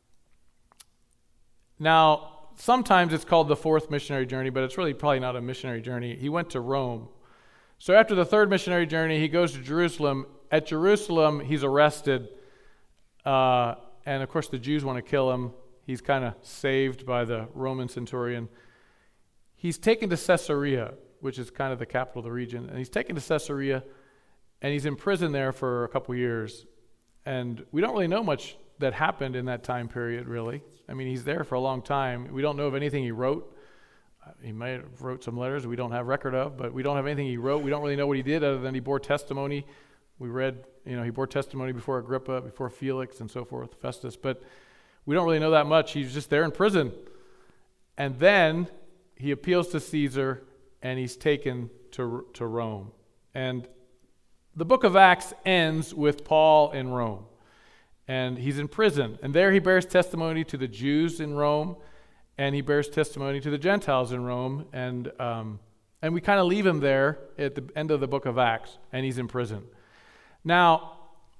now, sometimes it's called the fourth missionary journey, but it's really probably not a missionary journey. He went to Rome. So after the third missionary journey, he goes to Jerusalem. At Jerusalem, he's arrested. Uh, and of course, the Jews want to kill him. He's kind of saved by the Roman centurion. He's taken to Caesarea, which is kind of the capital of the region. And he's taken to Caesarea, and he's in prison there for a couple years. And we don't really know much that happened in that time period, really. I mean, he's there for a long time. We don't know of anything he wrote. He might have wrote some letters we don't have record of, but we don't have anything he wrote. We don't really know what he did other than he bore testimony. We read, you know, he bore testimony before Agrippa, before Felix, and so forth, Festus. But we don't really know that much. He's just there in prison. And then he appeals to Caesar, and he's taken to, to Rome. And the book of Acts ends with Paul in Rome. And he's in prison. And there he bears testimony to the Jews in Rome, and he bears testimony to the Gentiles in Rome. And um, and we kind of leave him there at the end of the book of Acts, and he's in prison. Now,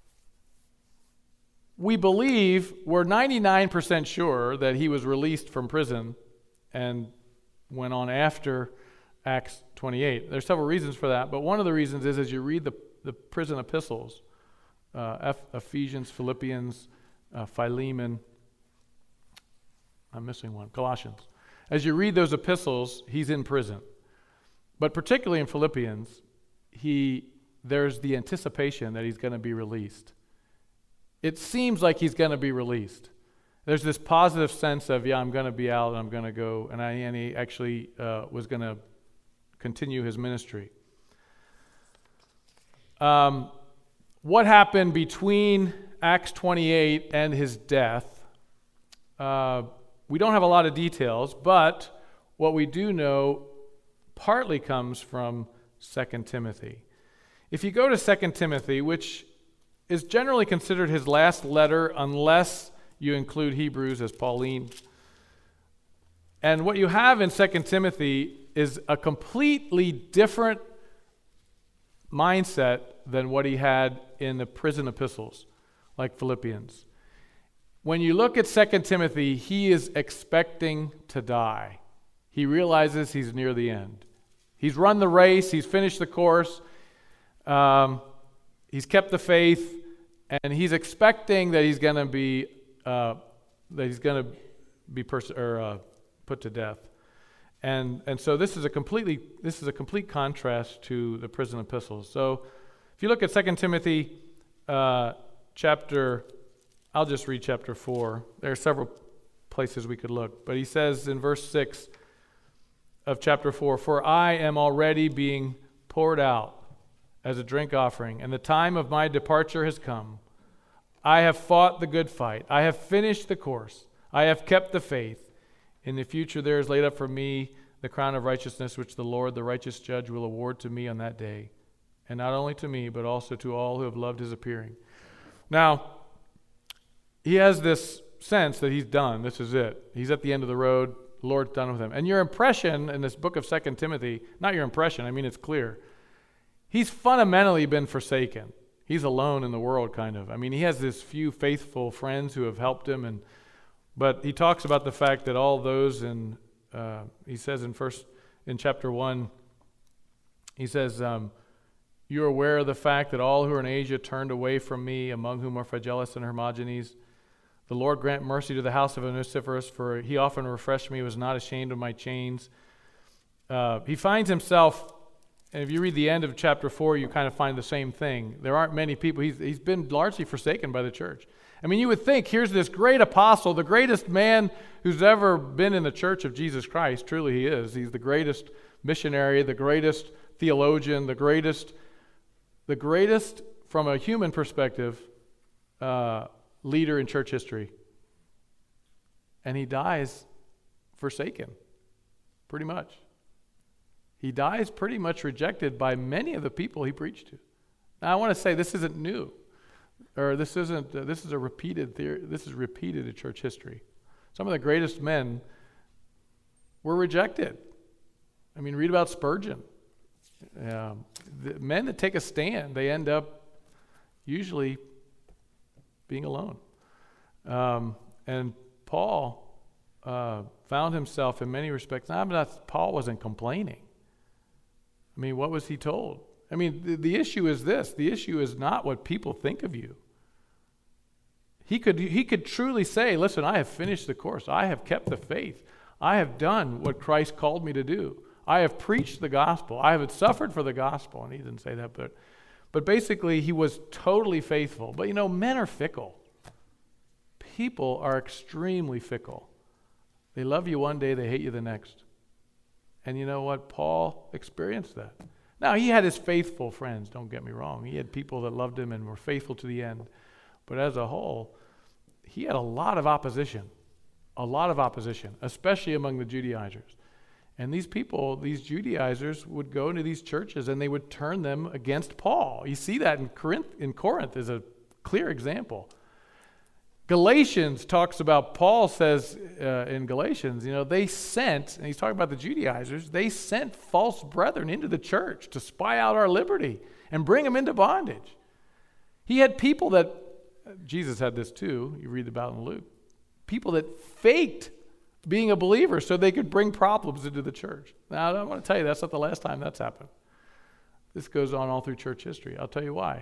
we believe, we're ninety-nine percent sure that he was released from prison and went on after Acts twenty-eight. There's several reasons for that, but one of the reasons is as you read the, the prison epistles, Uh, Ephesians, Philippians, uh, Philemon, I'm missing one, Colossians. As you read those epistles, he's in prison. But particularly in Philippians, he there's the anticipation that he's going to be released. It seems like he's going to be released. There's this positive sense of, yeah, I'm going to be out and I'm going to go. And, I, and he actually uh, was going to continue his ministry. Um, what happened between Acts twenty-eight and his death? Uh, we don't have a lot of details, but what we do know partly comes from Second Timothy. If you go to Second Timothy, which is generally considered his last letter unless you include Hebrews as Pauline, and what you have in Second Timothy is a completely different mindset than what he had in the prison epistles, like Philippians. When you look at Second Timothy, he is expecting to die. He realizes he's near the end. He's run the race, he's finished the course, um, he's kept the faith, and he's expecting that he's going to be uh, that he's going to be pers- or uh, put to death. And and so this is a completely this is a complete contrast to the prison epistles. So if you look at Second Timothy uh, chapter, I'll just read chapter four. There are several places we could look, but he says in verse six of chapter four, "For I am already being poured out as a drink offering, and the time of my departure has come. I have fought the good fight. I have finished the course. I have kept the faith. In the future there is laid up for me the crown of righteousness, which the Lord, the righteous judge, will award to me on that day. And not only to me, but also to all who have loved his appearing." Now, he has this sense that he's done. This is it. He's at the end of the road. The Lord's done with him. And your impression in this book of Second Timothy, not your impression, I mean it's clear, he's fundamentally been forsaken. He's alone in the world, kind of. I mean, he has this few faithful friends who have helped him, and but he talks about the fact that all those in, uh, he says in first, in chapter one, he says, um, "You are aware of the fact that all who are in Asia turned away from me, among whom are Phygellus and Hermogenes. The Lord grant mercy to the house of Onesiphorus, for he often refreshed me, was not ashamed of my chains." Uh, he finds himself, and if you read the end of chapter four, you kind of find the same thing. There aren't many people. He's, he's been largely forsaken by the church. I mean, you would think, here's this great apostle, the greatest man who's ever been in the church of Jesus Christ. Truly he is. He's the greatest missionary, the greatest theologian, the greatest, the greatest from a human perspective, uh, leader in church history. And he dies forsaken, pretty much. He dies pretty much rejected by many of the people he preached to. Now, I want to say this isn't new, or this isn't. Uh, this is a repeated theory. This is repeated in church history. Some of the greatest men were rejected. I mean, read about Spurgeon. Um, the men that take a stand, they end up usually being alone. Um, and Paul uh, found himself in many respects. I'm not. Paul wasn't complaining. I mean, what was he told? I mean, the, the issue is this. The issue is not what people think of you. He could he could truly say, listen, I have finished the course. I have kept the faith. I have done what Christ called me to do. I have preached the gospel. I have suffered for the gospel. And he didn't say that, but, but basically he was totally faithful. But you know, men are fickle. People are extremely fickle. They love you one day, they hate you the next. And you know what? Paul experienced that. Now, he had his faithful friends, don't get me wrong. He had people that loved him and were faithful to the end. But as a whole, he had a lot of opposition. A lot of opposition, especially among the Judaizers. And these people, these Judaizers, would go into these churches and they would turn them against Paul. You see that in Corinth, in Corinth is a clear example. Galatians talks about, Paul says uh, in Galatians, you know, they sent, and he's talking about the Judaizers, they sent false brethren into the church to spy out our liberty and bring them into bondage. He had people that, Jesus had this too, you read about in Luke, people that faked being a believer so they could bring problems into the church. Now, I want to tell you, that's not the last time that's happened. This goes on all through church history. I'll tell you why.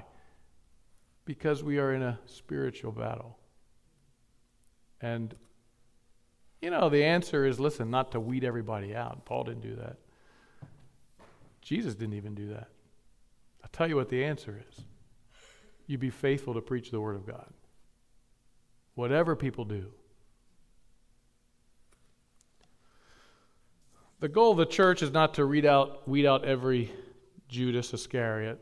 Because we are in a spiritual battle. And You know, the answer is, listen, not to weed everybody out. Paul didn't do that. Jesus didn't even do that. I'll tell you what the answer is. You be faithful to preach the Word of God. Whatever people do. The goal of the church is not to read out, weed out every Judas Iscariot.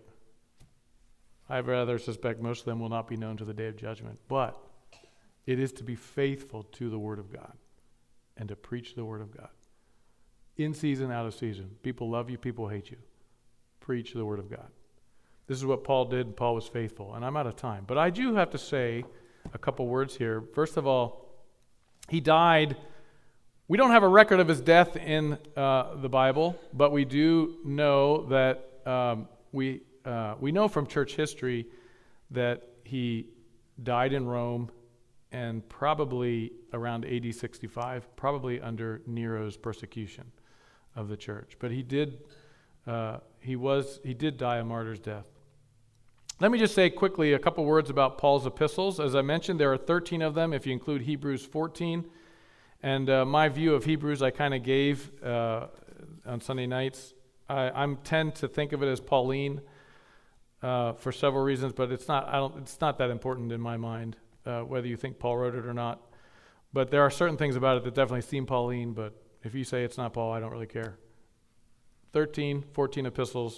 I rather suspect most of them will not be known to the day of judgment. But it is to be faithful to the Word of God and to preach the Word of God. In season, out of season. People love you, people hate you. Preach the Word of God. This is what Paul did, and Paul was faithful. And I'm out of time. But I do have to say a couple words here. First of all, he died. We don't have a record of his death in uh, the Bible, but we do know that um, we uh, we know from church history that he died in Rome, and probably around A D sixty-five, probably under Nero's persecution of the church. But he did uh, he was he did die a martyr's death. Let me just say quickly a couple words about Paul's epistles. As I mentioned, there are thirteen of them if you include Hebrews fourteen. And uh, my view of Hebrews I kind of gave uh, on Sunday nights. I I'm tend to think of it as Pauline uh, for several reasons, but it's not. I don't. It's not that important in my mind uh, whether you think Paul wrote it or not. But there are certain things about it that definitely seem Pauline. But if you say it's not Paul, I don't really care. thirteen, fourteen epistles.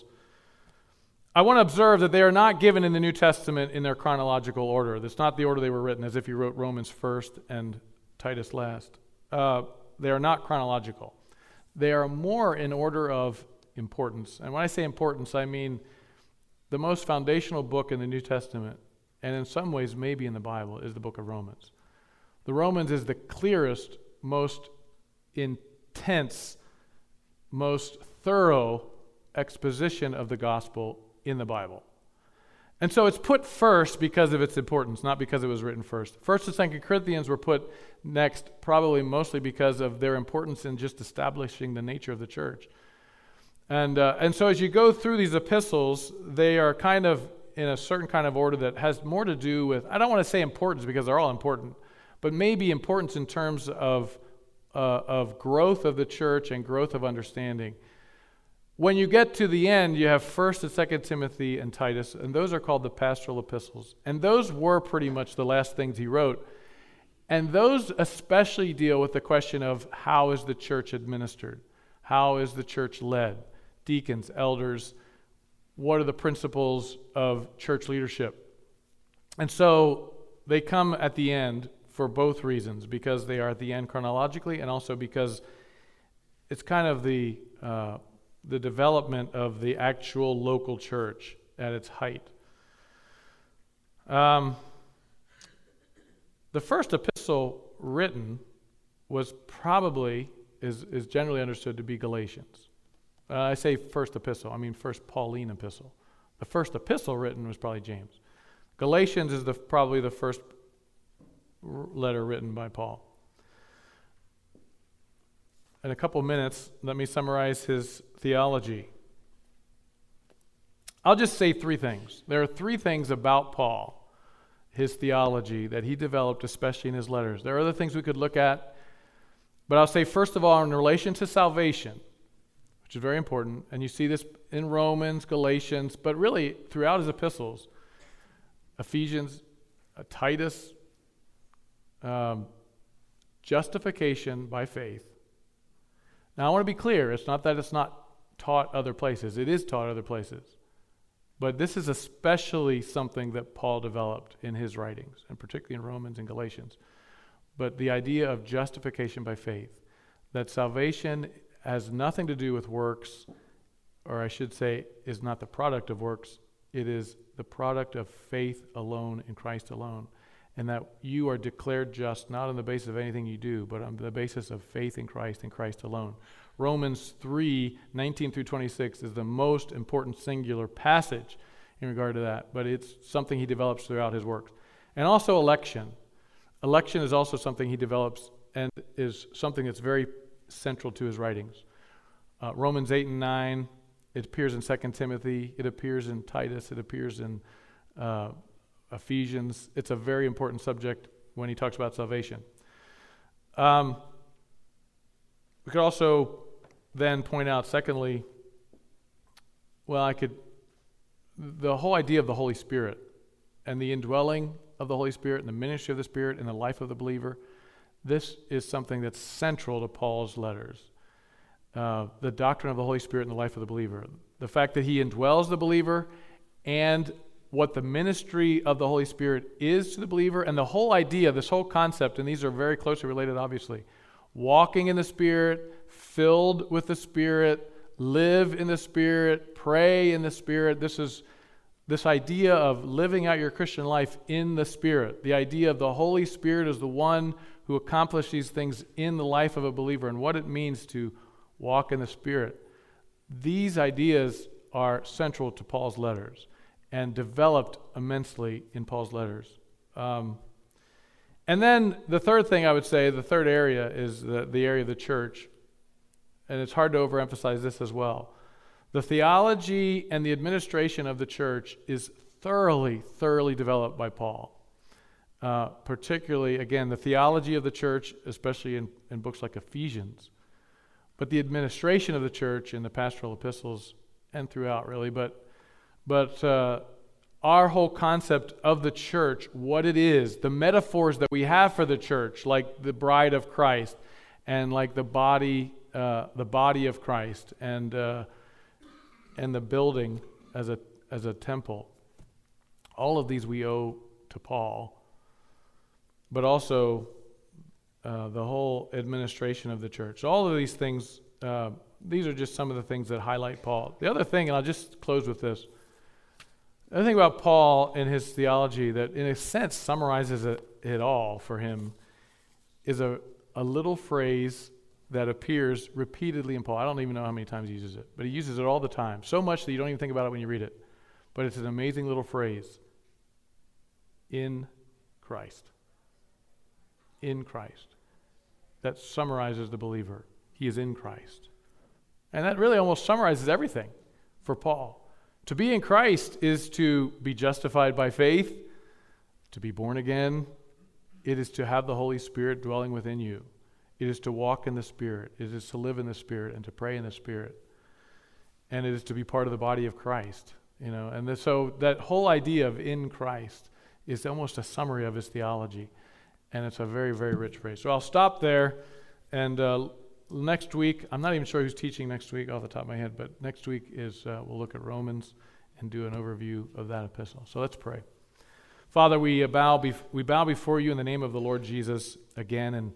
I want to observe that they are not given in the New Testament in their chronological order. That's not the order they were written, as if you wrote Romans first and Titus last. Uh, they are not chronological. They are more in order of importance. And when I say importance, I mean the most foundational book in the New Testament, and in some ways maybe in the Bible, is the book of Romans. The Romans is the clearest, most intense, most thorough exposition of the gospel in the Bible. And so it's put first because of its importance, not because it was written first. First and Second Corinthians were put next, probably mostly because of their importance in just establishing the nature of the church. And uh, and so as you go through these epistles, they are kind of in a certain kind of order that has more to do with, I don't want to say importance because they're all important, but maybe importance in terms of uh, of growth of the church and growth of understanding. When you get to the end, you have First and Second Timothy and Titus, and those are called the pastoral epistles. And those were pretty much the last things he wrote. And those especially deal with the question of how is the church administered? How is the church led? Deacons, elders, what are the principles of church leadership? And so they come at the end for both reasons, because they are at the end chronologically, and also because it's kind of the uh, the development of the actual local church at its height. Um, the first epistle written was probably, is, is generally understood to be Galatians. Uh, I say first epistle, I mean first Pauline epistle. The first epistle written was probably James. Galatians is the probably the first letter written by Paul. In a couple minutes, let me summarize his theology. I'll just say three things. There are three things about Paul, his theology, that he developed, especially in his letters. There are other things we could look at, but I'll say first of all, in relation to salvation, which is very important, and you see this in Romans, Galatians, but really throughout his epistles, Ephesians, uh, Titus, um, justification by faith. Now, I want to be clear. It's not that it's not taught other places. It is taught other places. But this is especially something that Paul developed in his writings, and particularly in Romans and Galatians. But the idea of justification by faith, that salvation has nothing to do with works, or I should say, is not the product of works. It is the product of faith alone in Christ alone. And that you are declared just not on the basis of anything you do, but on the basis of faith in Christ and Christ alone. Romans three, nineteen through twenty-six is the most important singular passage in regard to that, but it's something he develops throughout his works. And also election. Election is also something he develops and is something that's very central to his writings. Uh, Romans eight and nine, it appears in Second Timothy, it appears in Titus, it appears in uh, Ephesians. It's a very important subject when he talks about salvation. Um, We could also then point out, secondly, well, I could, the whole idea of the Holy Spirit and the indwelling of the Holy Spirit and the ministry of the Spirit in the life of the believer, this is something that's central to Paul's letters. Uh, the doctrine of the Holy Spirit in the life of the believer. The fact that he indwells the believer and what the ministry of the Holy Spirit is to the believer, and the whole idea, this whole concept, and these are very closely related, obviously. Walking in the Spirit, filled with the Spirit, live in the Spirit, pray in the Spirit. This is this idea of living out your Christian life in the Spirit. The idea of the Holy Spirit as the one who accomplishes these things in the life of a believer and what it means to walk in the Spirit. These ideas are central to Paul's letters and developed immensely in Paul's letters. Um, and then the third thing I would say, the third area is the, the area of the church. And it's hard to overemphasize this as well. The theology and the administration of the church is thoroughly, thoroughly developed by Paul. Uh, particularly, again, the theology of the church, especially in, in books like Ephesians. But the administration of the church in the pastoral epistles and throughout, really. But But uh, our whole concept of the church, what it is, the metaphors that we have for the church, like the bride of Christ, and like the body, uh, the body of Christ, and uh, and the building as a as a temple. All of these we owe to Paul, but also uh, the whole administration of the church. All of these things, uh, these are just some of the things that highlight Paul. The other thing, and I'll just close with this. The other thing about Paul and his theology that in a sense summarizes it, it all for him is a, a little phrase that appears repeatedly in Paul. I don't even know how many times he uses it, but he uses it all the time. So much that you don't even think about it when you read it. But it's an amazing little phrase. In Christ. In Christ. That summarizes the believer. He is in Christ. And that really almost summarizes everything for Paul. To be in Christ is to be justified by faith, to be born again. It is to have the Holy Spirit dwelling within you. It is to walk in the Spirit. It is to live in the Spirit and to pray in the Spirit. And it is to be part of the body of Christ. You know, and this, so that whole idea of in Christ is almost a summary of his theology. And it's a very, very rich phrase. So I'll stop there. And uh, next week, I'm not even sure who's teaching next week off the top of my head, but next week is uh, we'll look at Romans and do an overview of that epistle. So let's pray. Father, we bow, bef- we bow before you in the name of the Lord Jesus again, and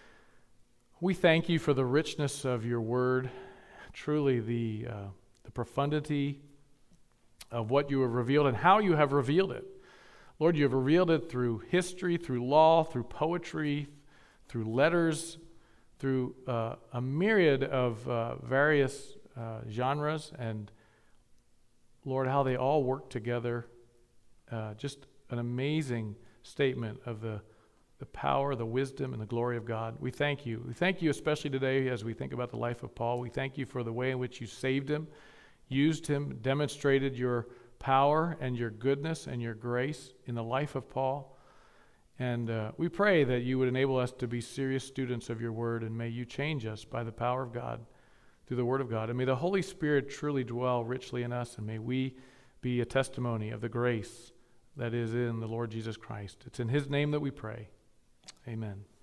we thank you for the richness of your word, truly the uh, the profundity of what you have revealed and how you have revealed it. Lord, you have revealed it through history, through law, through poetry, through letters, through uh, a myriad of uh, various uh, genres, and Lord, how they all work together. Uh, just an amazing statement of the, the power, the wisdom, and the glory of God. We thank you. We thank you especially today as we think about the life of Paul. We thank you for the way in which you saved him, used him, demonstrated your power and your goodness and your grace in the life of Paul. And uh, we pray that you would enable us to be serious students of your word, and may you change us by the power of God through the word of God. And may the Holy Spirit truly dwell richly in us, and may we be a testimony of the grace that is in the Lord Jesus Christ. It's in his name that we pray. Amen.